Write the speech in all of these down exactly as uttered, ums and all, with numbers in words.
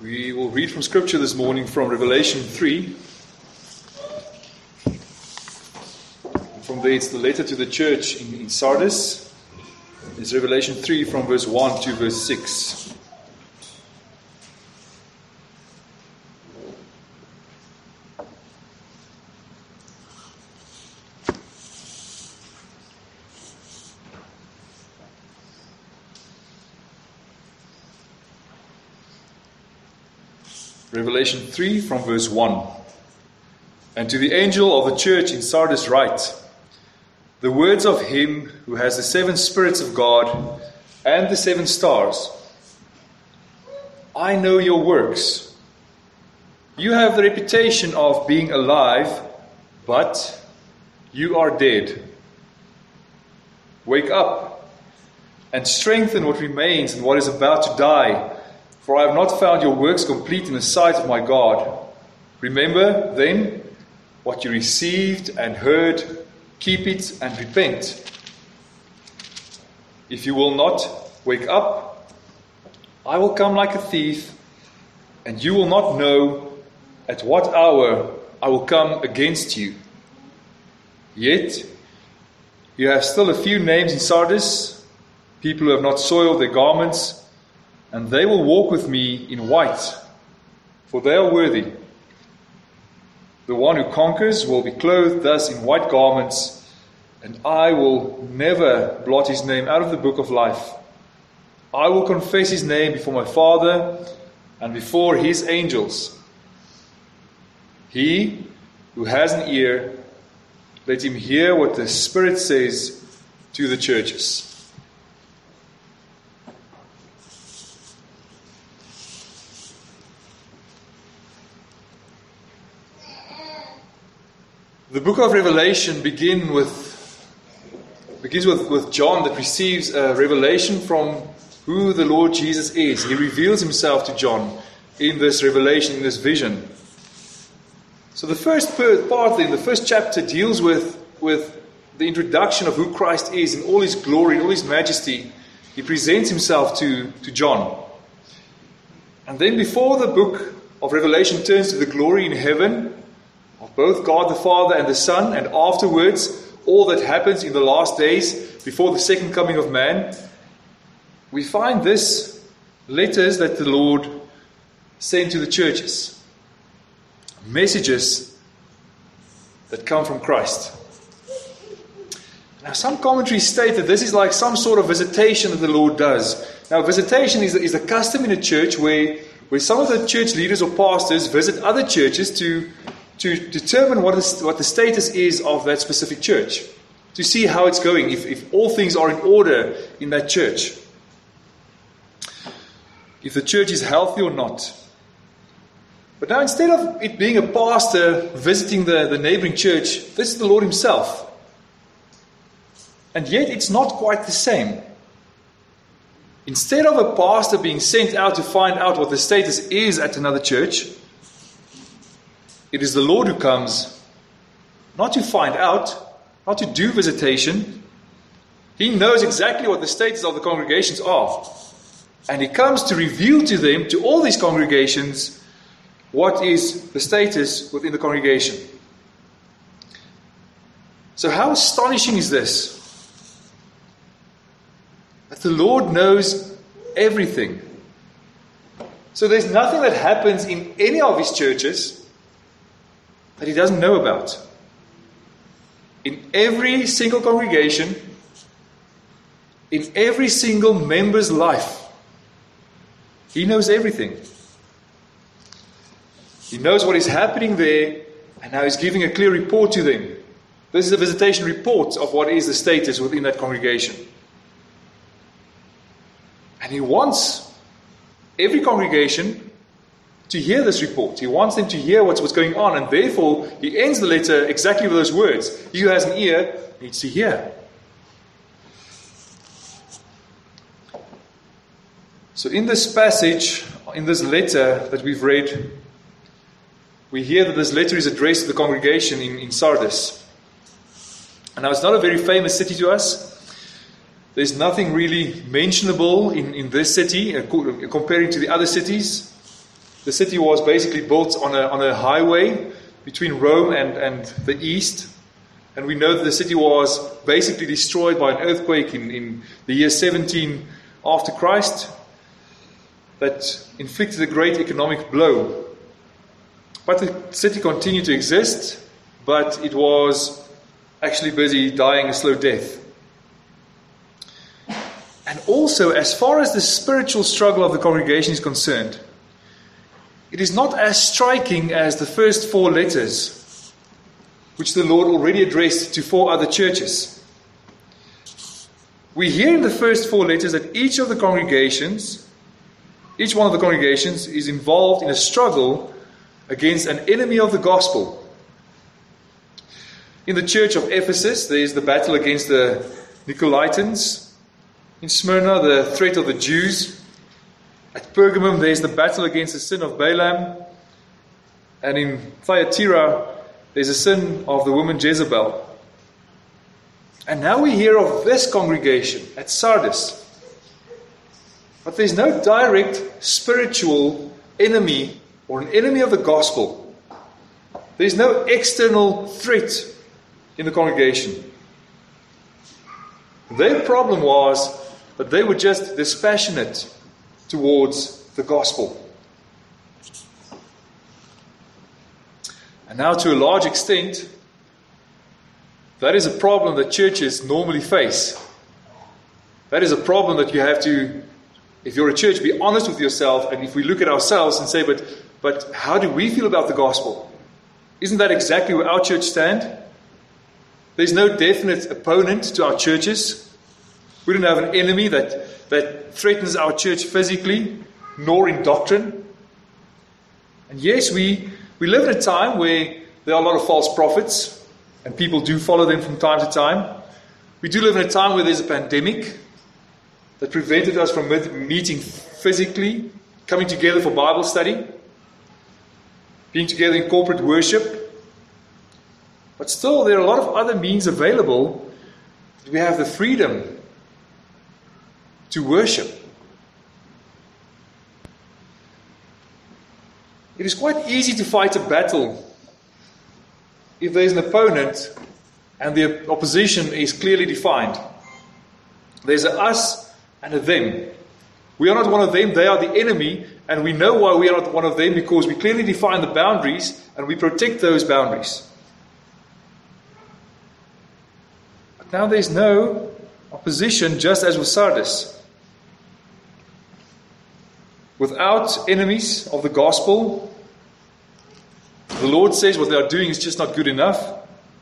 We will read from Scripture this morning from Revelation three. From there it's the letter to the church in, in Sardis. It's Revelation three from verse one to verse six. Revelation three from verse one. And to the angel of the church in Sardis write, the words of him who has the seven spirits of God and the seven stars. I know your works. You have the reputation of being alive, but you are dead. Wake up and strengthen what remains and what is about to die. For I have not found your works complete in the sight of my God. Remember, then, what you received and heard, keep it and repent. If you will not wake up, I will come like a thief, and you will not know at what hour I will come against you. Yet, you have still a few names in Sardis, people who have not soiled their garments, and they will walk with me in white, for they are worthy. The one who conquers will be clothed thus in white garments, and I will never blot his name out of the book of life. I will confess his name before my Father and before his angels. He who has an ear, let him hear what the Spirit says to the churches. The book of Revelation begin with, begins with, with John that receives a revelation from who the Lord Jesus is. He reveals himself to John in this revelation, in this vision. So the first part then, the first chapter deals with, with the introduction of who Christ is in all his glory, in all his majesty. He presents himself to, to John. And then before the book of Revelation turns to the glory in heaven, of both God the Father and the Son, and afterwards all that happens in the last days before the second coming of man, we find this letters that the Lord sent to the churches. Messages that come from Christ. Now some commentaries state that this is like some sort of visitation that the Lord does. Now visitation is, is a custom in a church where, where some of the church leaders or pastors visit other churches to to determine what, is, what the status is of that specific church, to see how it's going, if, if all things are in order in that church, if the church is healthy or not. But now instead of it being a pastor visiting the, the neighboring church, this is the Lord himself. And yet it's not quite the same. Instead of a pastor being sent out to find out what the status is at another church, it is the Lord who comes, not to find out, not to do visitation. He knows exactly what the status of the congregations are. And he comes to reveal to them, to all these congregations, what is the status within the congregation. So how astonishing is this? That the Lord knows everything. So there's nothing that happens in any of his churches that he doesn't know about. In every single congregation, in every single member's life, he knows everything. He knows what is happening there, and now he's giving a clear report to them. This is a visitation report of what is the status within that congregation. And he wants every congregation to hear this report. He wants them to hear what's, what's going on, and therefore he ends the letter exactly with those words. He who has an ear needs to hear. So in this passage, in this letter that we've read, we hear that this letter is addressed to the congregation in, in Sardis. And now it's not a very famous city to us. There's nothing really mentionable in, in this city uh, comparing to the other cities. The city was basically built on a, on a highway between Rome and, and the east. And we know that the city was basically destroyed by an earthquake in, in the year seventeen after Christ that inflicted a great economic blow. But the city continued to exist, but it was actually busy dying a slow death. And also, as far as the spiritual struggle of the congregation is concerned, it is not as striking as the first four letters, which the Lord already addressed to four other churches. We hear in the first four letters that each of the congregations, each one of the congregations is involved in a struggle against an enemy of the gospel. In the church of Ephesus, there is the battle against the Nicolaitans. In Smyrna, the threat of the Jews. At Pergamum, there is the battle against the sin of Balaam. And in Thyatira, there's a sin of the woman Jezebel. And now we hear of this congregation at Sardis. But there's no direct spiritual enemy or an enemy of the gospel. There's no external threat in the congregation. Their problem was that they were just dispassionate towards the gospel. And now, to a large extent, that is a problem that churches normally face. That is a problem that you have to, if you're a church, be honest with yourself. And if we look at ourselves and say, but, but how do we feel about the gospel? Isn't that exactly where our church stands? There's no definite opponent to our churches. We don't have an enemy that, that threatens our church physically, nor in doctrine. And yes, we, we live in a time where there are a lot of false prophets, and people do follow them from time to time. We do live in a time where there's a pandemic that prevented us from meeting physically, coming together for Bible study, being together in corporate worship. But still, there are a lot of other means available. We have the freedom to worship. It is quite easy to fight a battle if there is an opponent and the opposition is clearly defined. There's a us and a them. We are not one of them, they are the enemy, and we know why we are not one of them, because we clearly define the boundaries and we protect those boundaries. But now there's no opposition, just as with Sardis. Without enemies of the gospel, the Lord says what they are doing is just not good enough.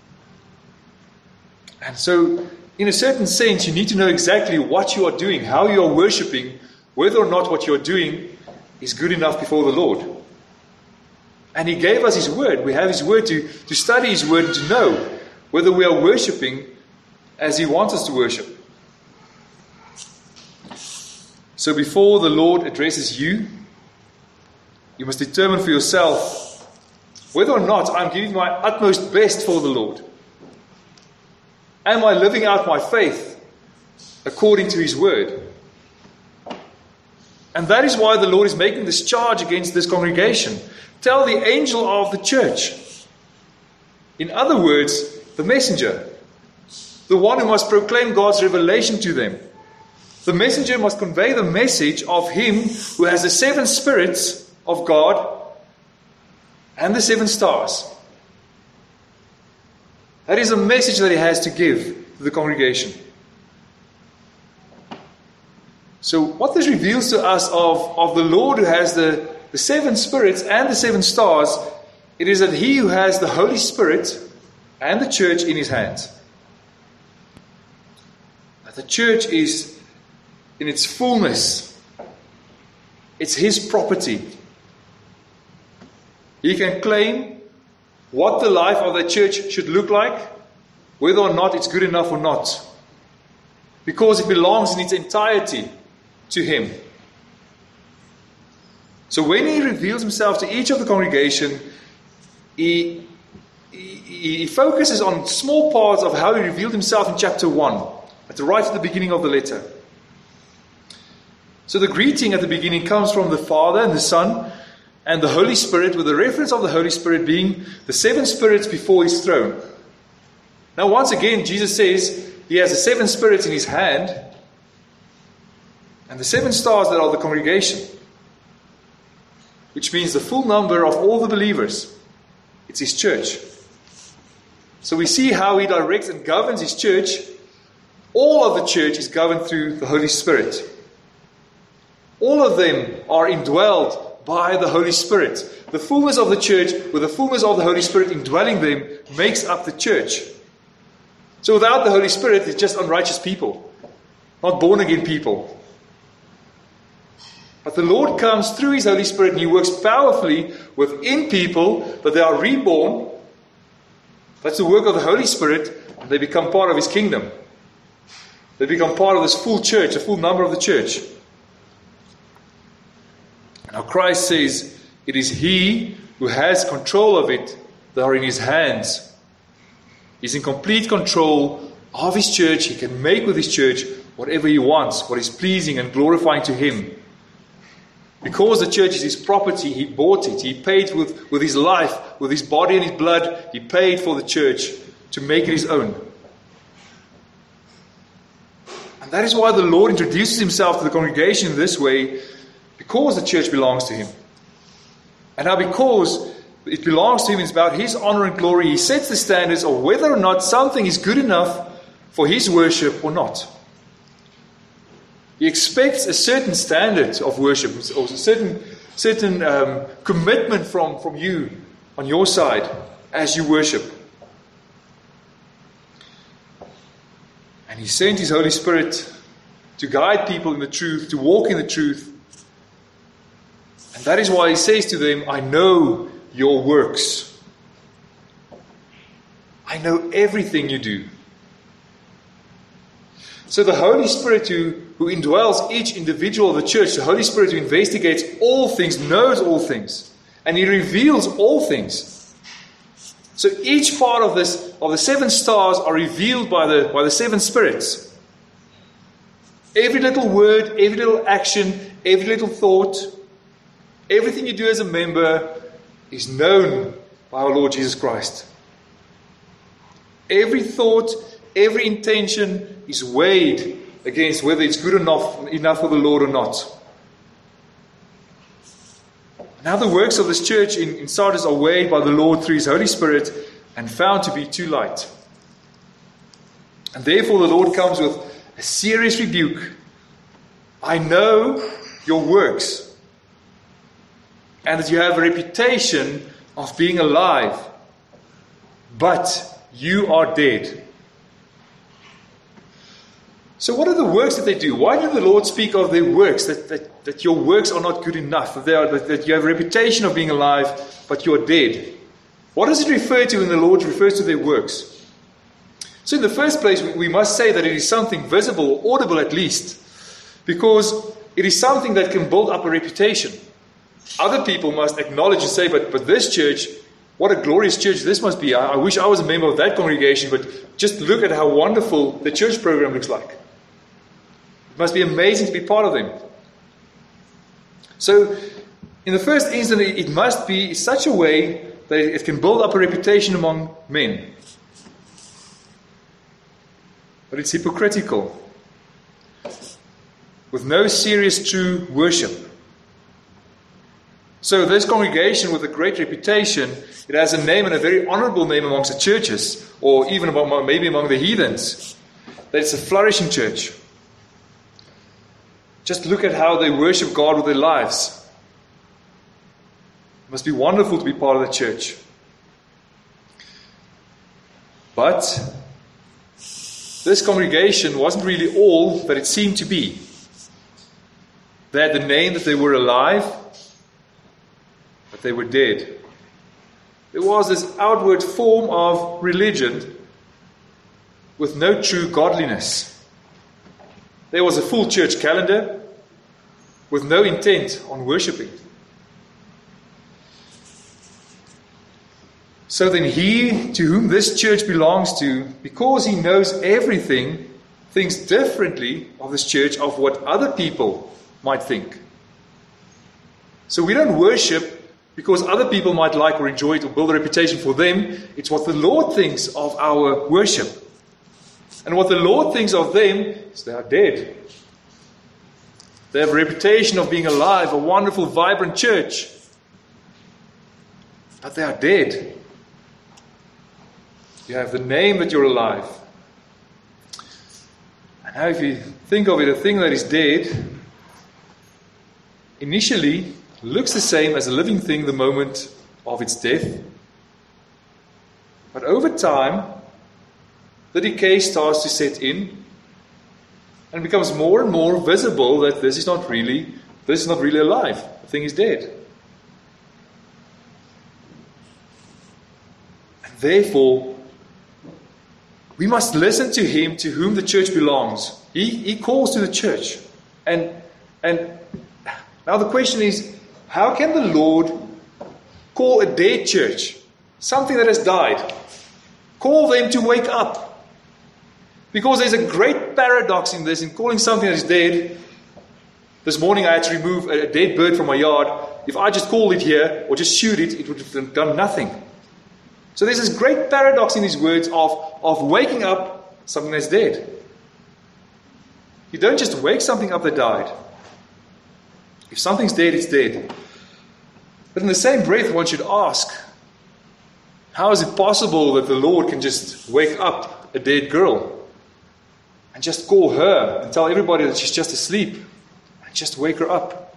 And so, in a certain sense, you need to know exactly what you are doing, how you are worshipping, whether or not what you are doing is good enough before the Lord. And He gave us His word. We have His word to, to study His word and to know whether we are worshipping as He wants us to worship. So before the Lord addresses you, you must determine for yourself whether or not I'm giving my utmost best for the Lord. Am I living out my faith according to His word? And that is why the Lord is making this charge against this congregation. Tell the angel of the church. In other words, the messenger. The one who must proclaim God's revelation to them. The messenger must convey the message of Him who has the seven spirits of God and the seven stars. That is a message that He has to give to the congregation. So what this reveals to us of, of the Lord who has the, the seven spirits and the seven stars, it is that He who has the Holy Spirit and the church in His hands. That the church is in its fullness. It's His property. He can claim what the life of the church should look like, whether or not it's good enough or not. Because it belongs in its entirety to Him. So when He reveals Himself to each of the congregation, He, he, he focuses on small parts of how He revealed Himself in chapter one, at the right at the beginning of the letter. So the greeting at the beginning comes from the Father and the Son and the Holy Spirit, with the reference of the Holy Spirit being the seven spirits before his throne. Now once again, Jesus says he has the seven spirits in his hand, and the seven stars that are the congregation, which means the full number of all the believers. It's his church. So we see how he directs and governs his church. All of the church is governed through the Holy Spirit. All of them are indwelled by the Holy Spirit. The fullness of the church, with the fullness of the Holy Spirit indwelling them, makes up the church. So without the Holy Spirit, it's just unrighteous people, not born again people. But the Lord comes through his Holy Spirit and he works powerfully within people, that they are reborn. That's the work of the Holy Spirit, and they become part of his kingdom. They become part of this full church, a full number of the church. Now Christ says it is he who has control of it that are in his hands. He's in complete control of his church. He can make with his church whatever he wants, what is pleasing and glorifying to him. Because the church is his property, he bought it. He paid with, with his life, with his body and his blood. He paid for the church to make it his own. And that is why the Lord introduces himself to the congregation in this way, because the church belongs to him. And now because it belongs to him, it's about his honor and glory, he sets the standards of whether or not something is good enough for his worship or not. He expects a certain standard of worship, or a certain, certain um, commitment from, from you on your side as you worship. And he sent his Holy Spirit to guide people in the truth, to walk in the truth. And that is why he says to them, I know your works. I know everything you do. So the Holy Spirit who, who indwells each individual of the church, the Holy Spirit who investigates all things, knows all things, and he reveals all things. So each part of this, of the seven stars, are revealed by the, by the seven spirits. Every little word, every little action, every little thought, everything you do as a member is known by our Lord Jesus Christ. Every thought, every intention is weighed against whether it's good enough, enough for the Lord or not. Now the works of this church in, in Sardis are weighed by the Lord through his Holy Spirit and found to be too light. And therefore the Lord comes with a serious rebuke. I know your works, and that you have a reputation of being alive, but you are dead. So what are the works that they do? Why did the Lord speak of their works, that, that, that your works are not good enough, that, they are, that, that you have a reputation of being alive, but you are dead? What does it refer to when the Lord refers to their works? So in the first place, we, we must say that it is something visible, or audible at least, because it is something that can build up a reputation. Other people must acknowledge and say, but, but this church, what a glorious church this must be. I, I wish I was a member of that congregation, but just look at how wonderful the church program looks like. It must be amazing to be part of them. So, in the first instance, it must be in such a way that it can build up a reputation among men. But it's hypocritical, with no serious true worship. So this congregation with a great reputation, it has a name and a very honorable name amongst the churches, or even among, maybe among the heathens, that it's a flourishing church. Just look at how they worship God with their lives. It must be wonderful to be part of the church. But this congregation wasn't really all that it seemed to be. They had the name that they were alive, but they were dead. There was this outward form of religion with no true godliness. There was a full church calendar with no intent on worshipping. So then he to whom this church belongs to, because he knows everything, thinks differently of this church of what other people might think. So we don't worship because other people might like or enjoy it or build a reputation for them. It's what the Lord thinks of our worship. And what the Lord thinks of them is they are dead. They have a reputation of being alive, a wonderful, vibrant church. But they are dead. You have the name that you're alive. And now if you think of it, a thing that is dead, initially looks the same as a living thing the moment of its death. But over time, the decay starts to set in, and it becomes more and more visible that this is not really, this is not really alive. The thing is dead. And therefore, we must listen to him to whom the church belongs. He, he calls to the church. And, and now the question is, how can the Lord call a dead church, something that has died, call them to wake up? Because there's a great paradox in this, in calling something that is dead. This morning I had to remove a dead bird from my yard. If I just called it here, or just shoot it, it would have done nothing. So there's this great paradox in these words of, of waking up something that's dead. You don't just wake something up that died. If something's dead, it's dead. But in the same breath, one should ask, how is it possible that the Lord can just wake up a dead girl? And just call her and tell everybody that she's just asleep. And just wake her up.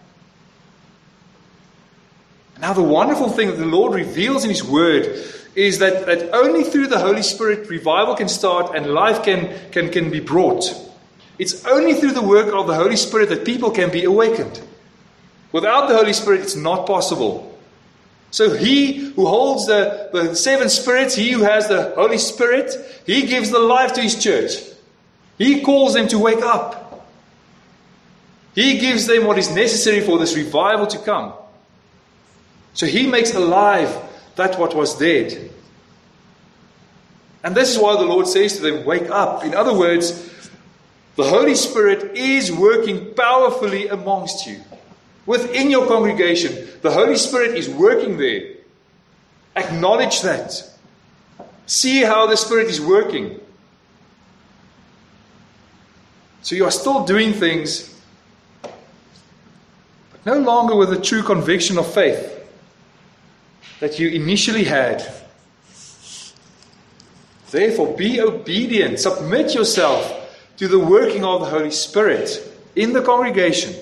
Now the wonderful thing that the Lord reveals in His Word is that, that only through the Holy Spirit revival can start and life can, can, can be brought. It's only through the work of the Holy Spirit that people can be awakened. Without the Holy Spirit, it's not possible. So He who holds the, the seven spirits, He who has the Holy Spirit, He gives the life to His church. He calls them to wake up. He gives them what is necessary for this revival to come. So He makes alive that what was dead. And this is why the Lord says to them, wake up. In other words, the Holy Spirit is working powerfully amongst you. Within your congregation, the Holy Spirit is working there. Acknowledge that. See how the Spirit is working. So you are still doing things, but no longer with the true conviction of faith that you initially had. Therefore, be obedient. Submit yourself to the working of the Holy Spirit in the congregation.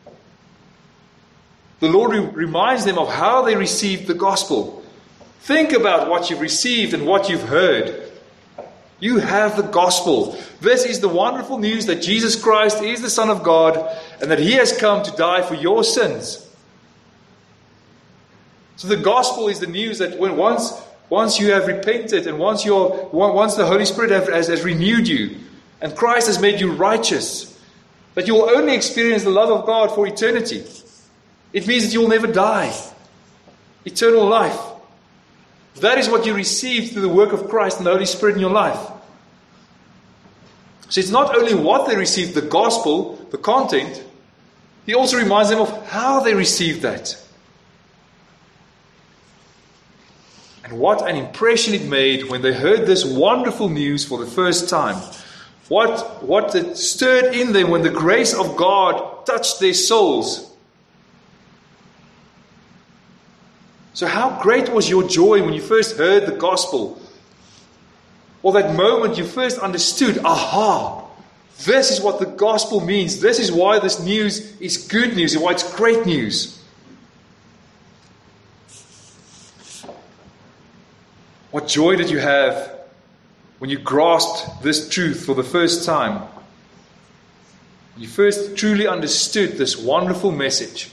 The Lord re- reminds them of how they received the gospel. Think about what you've received and what you've heard. You have the gospel. This is the wonderful news that Jesus Christ is the Son of God and that He has come to die for your sins. So the gospel is the news that when once, once you have repented and once you're, once the Holy Spirit have, has, has renewed you and Christ has made you righteous, that you will only experience the love of God for eternity. It means that you will never die. Eternal life. That is what you receive through the work of Christ and the Holy Spirit in your life. So it's not only what they received, the gospel, the content, He also reminds them of how they received that. And what an impression it made when they heard this wonderful news for the first time. What, what it stirred in them when the grace of God touched their souls. So how great was your joy when you first heard the gospel? Or that moment you first understood, aha, this is what the gospel means. This is why this news is good news and why it's great news. What joy did you have when you grasped this truth for the first time? When you first truly understood this wonderful message.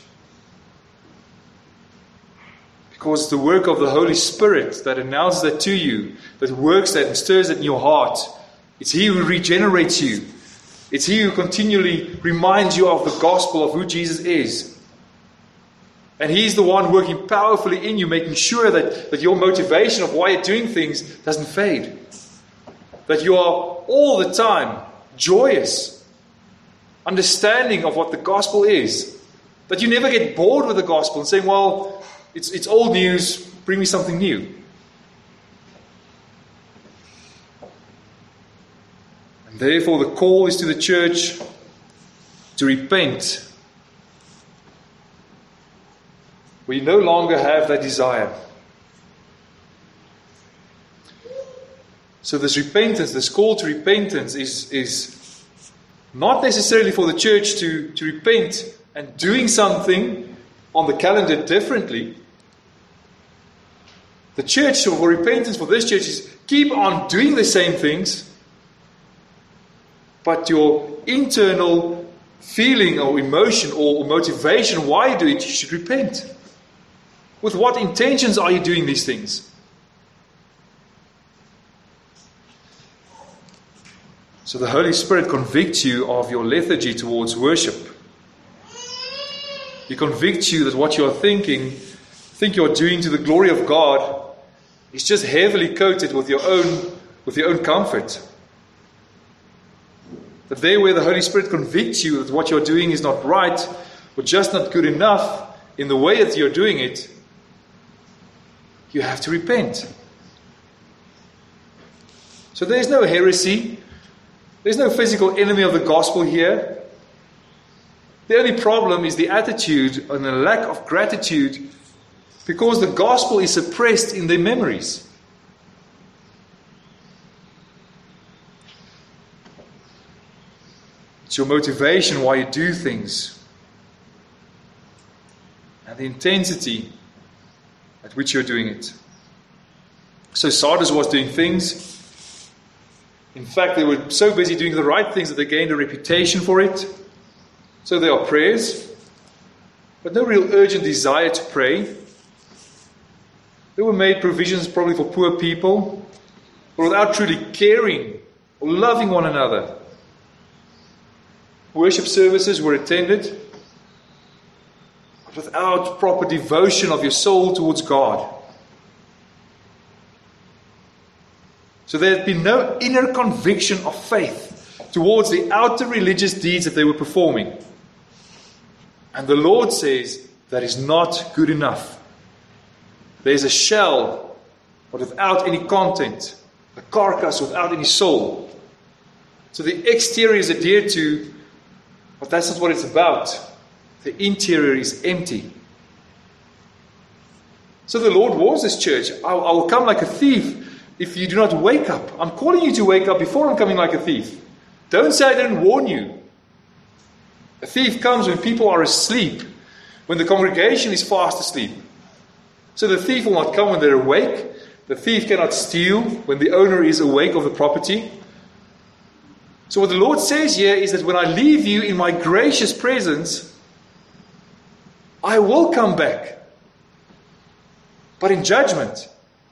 Because it's the work of the Holy Spirit that announces that to you, that works that and stirs it in your heart. It's He who regenerates you. It's He who continually reminds you of the gospel of who Jesus is. And He's the one working powerfully in you, making sure that, that your motivation of why you're doing things doesn't fade. That you are all the time joyous, understanding of what the gospel is. That you never get bored with the gospel and saying, well, It's, it's old news, bring me something new. And therefore the call is to the church to repent. We no longer have that desire. So this repentance, this call to repentance is, is not necessarily for the church to, to repent and doing something on the calendar differently. The church, for repentance for this church, is keep on doing the same things, but your internal feeling or emotion or motivation why you do it, you should repent. With what intentions are you doing these things? So the Holy Spirit convicts you of your lethargy towards worship. He convicts you that what you are thinking, think you are doing to the glory of God, is just heavily coated with your own, with your own comfort. That there where the Holy Spirit convicts you that what you are doing is not right, or just not good enough in the way that you are doing it, you have to repent. So there is no heresy. There's no physical enemy of the gospel here. The only problem is the attitude and the lack of gratitude because the gospel is suppressed in their memories. It's your motivation why you do things and the intensity at which you're doing it. So Sardis was doing things. In fact, they were so busy doing the right things that they gained a reputation for it. So there are prayers, but no real urgent desire to pray. There were made provisions probably for poor people, but without truly caring or loving one another. Worship services were attended, but without proper devotion of your soul towards God. So there had been no inner conviction of faith towards the outer religious deeds that they were performing. And the Lord says that is not good enough. There's a shell, but without any content. A carcass without any soul. So the exterior is adhered to, but that's not what it's about. The interior is empty. So the Lord warns this church, I, I will come like a thief if you do not wake up. I'm calling you to wake up before I'm coming like a thief. Don't say I didn't warn you. A thief comes when people are asleep, when the congregation is fast asleep. So the thief will not come when they're awake. The thief cannot steal when the owner is awake of the property. So what the Lord says here is that when I leave you in my gracious presence, I will come back, but in judgment.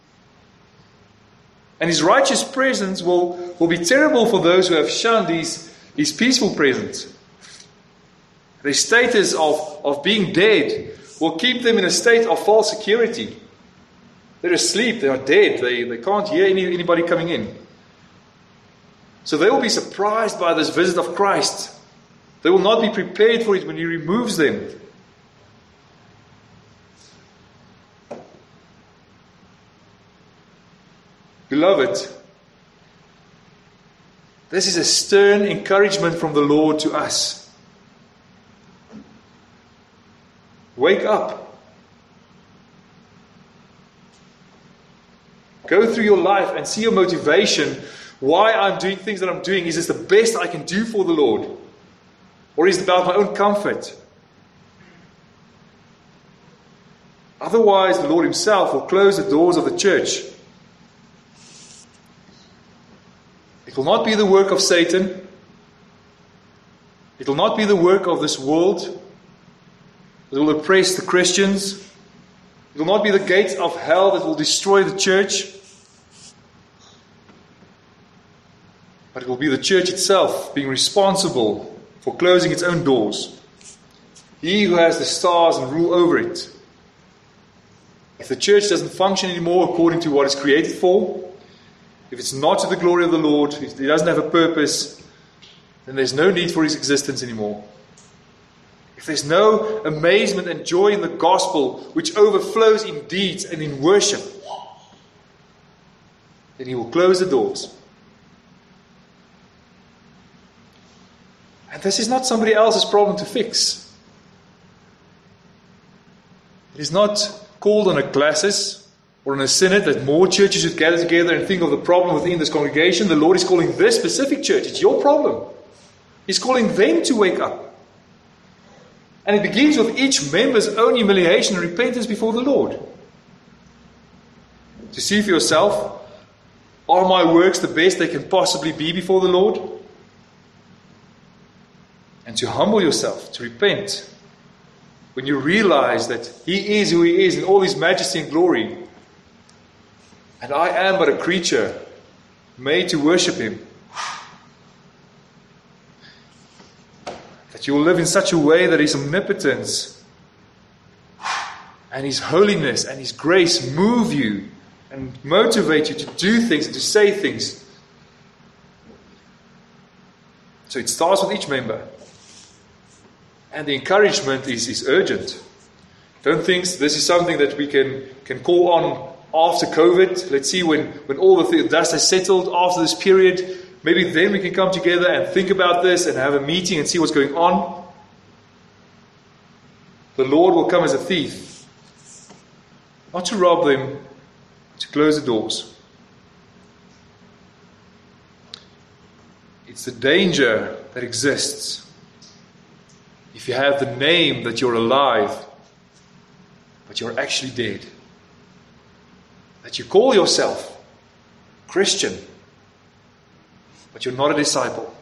And His righteous presence will, will be terrible for those who have shunned His, his peaceful presence. Their status of, of being dead will keep them in a state of false security. They're asleep, they are dead, they, they can't hear any, anybody coming in. So they will be surprised by this visit of Christ. They will not be prepared for it when He removes them. Beloved, this is a stern encouragement from the Lord to us. Wake up. Go through your life and see your motivation. Why I'm doing things that I'm doing. Is this the best I can do for the Lord? Or is it about my own comfort? Otherwise, the Lord Himself will close the doors of the church. It will not be the work of Satan. It will not be the work of this world that will oppress the Christians. It will not be the gates of hell that will destroy the church. But it will be the church itself being responsible for closing its own doors. He who has the stars and rule over it. If the church doesn't function anymore according to what it's created for, if it's not to the glory of the Lord, if it doesn't have a purpose, then there's no need for His existence anymore. if there's no amazement and joy in the gospel which overflows in deeds and in worship, then he will close the doors. And this is not somebody else's problem to fix. It is not called on a classis or on a synod that more churches should gather together and think of the problem within this congregation. The Lord is calling this specific church. It's your problem. He's calling them to wake up. And it begins with each member's own humiliation and repentance before the Lord. To see for yourself, are my works the best they can possibly be before the Lord? And to humble yourself, to repent, when you realize that He is who He is in all His majesty and glory, and I am but a creature made to worship Him. That you will live in such a way that His omnipotence and His holiness and His grace move you and motivate you to do things and to say things. So it starts with each member. And the encouragement is, is urgent. Don't think this is something that we can, can call on after COVID. Let's see when, when all the th- dust has settled after this period. Maybe then we can come together and think about this and have a meeting and see what's going on. The Lord will come as a thief. Not to rob them, to close the doors. It's the danger that exists if you have the name that you're alive, but you're actually dead. That you call yourself Christian, but you're not a disciple.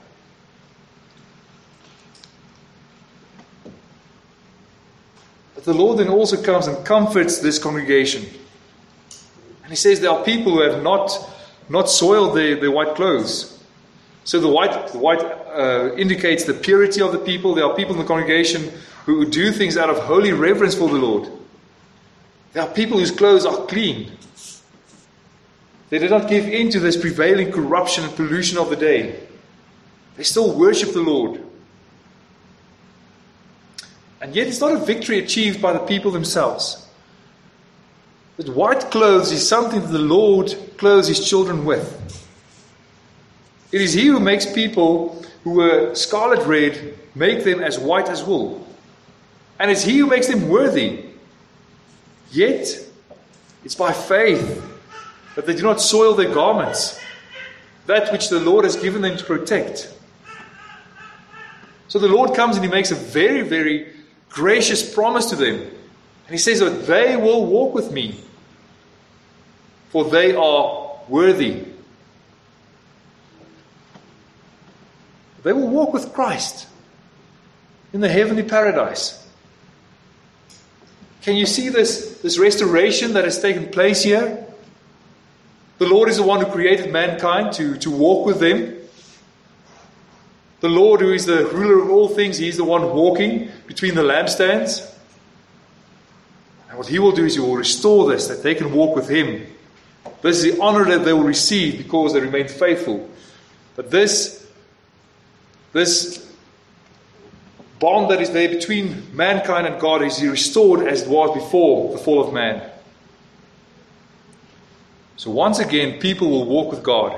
But the Lord then also comes and comforts this congregation. And He says there are people who have not, not soiled their, their white clothes. So the white, the white uh, indicates the purity of the people. There are people in the congregation who do things out of holy reverence for the Lord. There are people whose clothes are clean. They did not give in to this prevailing corruption and pollution of the day. They still worship the Lord. And yet it's not a victory achieved by the people themselves. That white clothes is something that the Lord clothes His children with. It is He who makes people who were scarlet red, make them as white as wool. And it's He who makes them worthy. Yet, it's by faith that they do not soil their garments, that which the Lord has given them to protect. So the Lord comes and He makes a very, very gracious promise to them. And He says that they will walk with me, for they are worthy. They will walk with Christ in the heavenly paradise. Can you see this, this restoration that has taken place here? The Lord is the one who created mankind to, to walk with them. The Lord, who is the ruler of all things, He is the one walking between the lampstands. And what He will do is He will restore this, that they can walk with Him. This is the honor that they will receive because they remain faithful. But this This bond that is there between mankind and God is restored as it was before the fall of man. So once again, people will walk with God.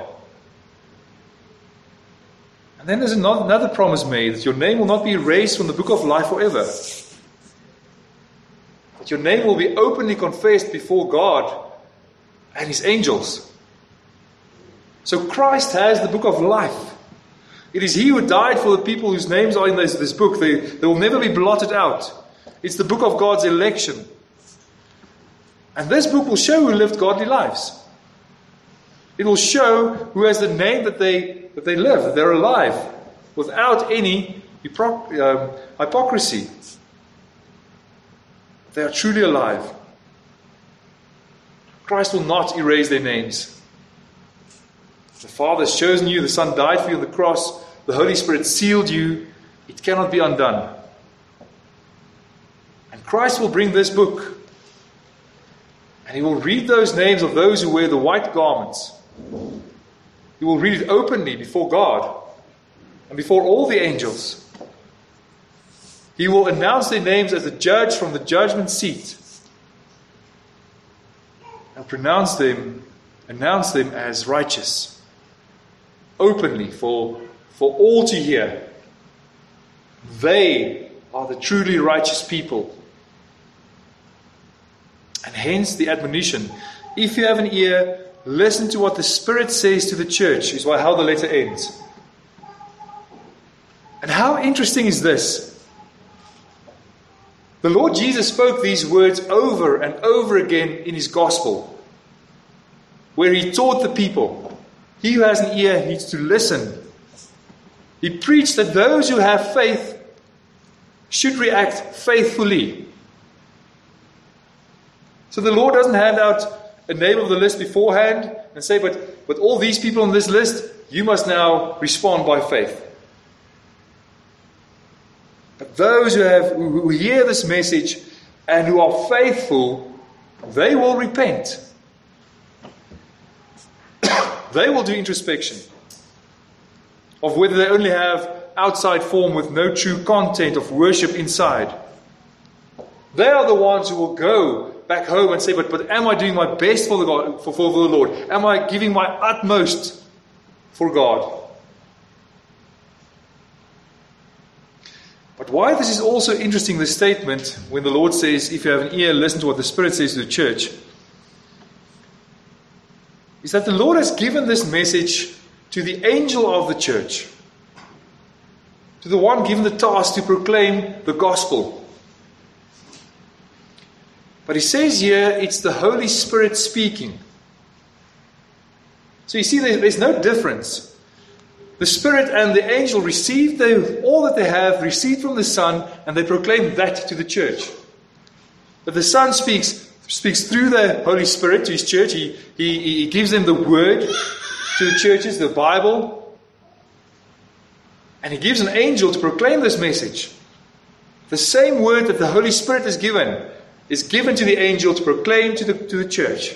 And then there's another, another promise made, that your name will not be erased from the book of life forever. That your name will be openly confessed before God and His angels. So Christ has the book of life. It is He who died for the people whose names are in this, this book. They, they will never be blotted out. It's the book of God's election. And this book will show who lived godly lives. It will show who has the name that they, that they live, that they're alive, without any hypocr- um, hypocrisy. They are truly alive. Christ will not erase their names. The Father has chosen you, the Son died for you on the cross, the Holy Spirit sealed you. It cannot be undone. And Christ will bring this book, and He will read those names of those who wear the white garments. He will read it openly before God and before all the angels. He will announce their names as a judge from the judgment seat. And pronounce them, announce them as righteous. Openly for, for all to hear. They are the truly righteous people. And hence the admonition. If you have an ear, listen to what the Spirit says to the church, is how the letter ends. And how interesting is this? The Lord Jesus spoke these words over and over again in His Gospel, where He taught the people. He who has an ear needs to listen. He preached that those who have faith should react faithfully. So the Lord doesn't hand out a name of the list beforehand and say, but, but all these people on this list, you must now respond by faith. But those who have who hear this message and who are faithful, they will repent. They will do introspection of whether they only have outside form with no true content of worship inside. They are the ones who will go back home and say, but, but am I doing my best for the God, for, for the Lord? Am I giving my utmost for God? But why this is also interesting, this statement, when the Lord says, if you have an ear, listen to what the Spirit says to the church, is that the Lord has given this message to the angel of the church, to the one given the task to proclaim the gospel. But He says here, it's the Holy Spirit speaking. So you see, there's no difference. The Spirit and the angel received the, all that they have, received from the Son, and they proclaim that to the church. But the Son speaks speaks through the Holy Spirit to His church. He, he, he gives them the Word to the churches, the Bible. And He gives an angel to proclaim this message. The same Word that the Holy Spirit has given is given to the angel to proclaim to the, to the church.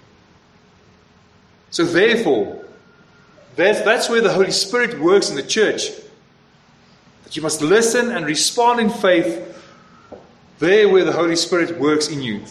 So therefore, That's, that's where the Holy Spirit works in the church. That you must listen and respond in faith. There where the Holy Spirit works in you.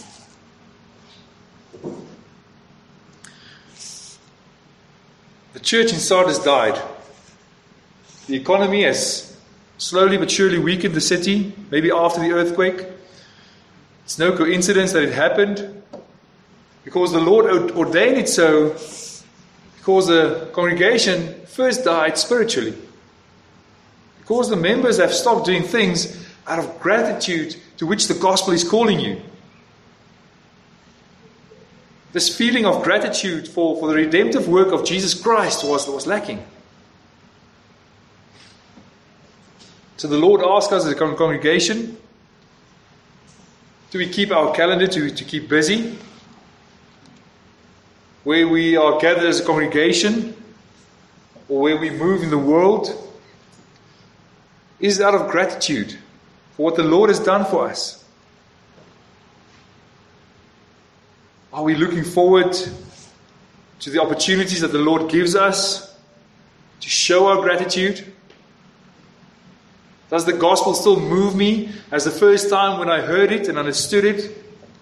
The church in Sardis died. The economy has slowly but surely weakened the city, maybe after the earthquake. It's no coincidence that it happened, because the Lord ordained it so. Because the congregation first died spiritually. Because the members have stopped doing things out of gratitude to which the gospel is calling you. This feeling of gratitude for, for the redemptive work of Jesus Christ was, was lacking. So the Lord asked us as a congregation, do we keep our calendar to, to keep busy? Where we are gathered as a congregation, or where we move in the world, is out of gratitude for what the Lord has done for us. Are we looking forward to the opportunities that the Lord gives us to show our gratitude? Does the gospel still move me as the first time when I heard it and understood it?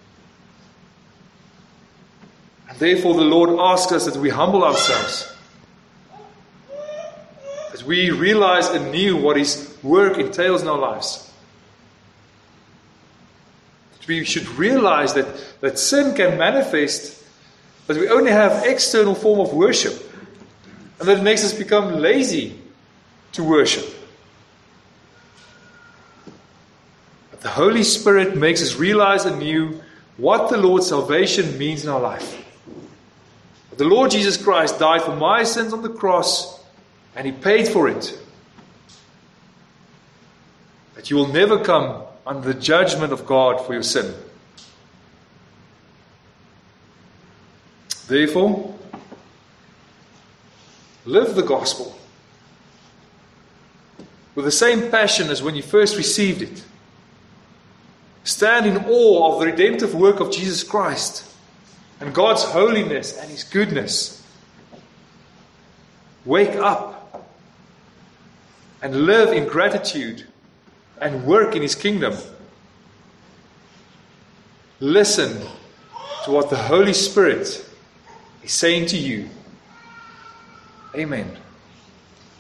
Therefore, the Lord asks us that we humble ourselves, that we realize anew what His work entails in our lives. That we should realize that, that sin can manifest, that we only have external form of worship, and that it makes us become lazy to worship. But the Holy Spirit makes us realize anew what the Lord's salvation means in our life. The Lord Jesus Christ died for my sins on the cross, and He paid for it. That you will never come under the judgment of God for your sin. Therefore, live the gospel with the same passion as when you first received it. Stand in awe of the redemptive work of Jesus Christ and God's holiness and His goodness. Wake up and live in gratitude and work in His kingdom. Listen to what the Holy Spirit is saying to you. Amen.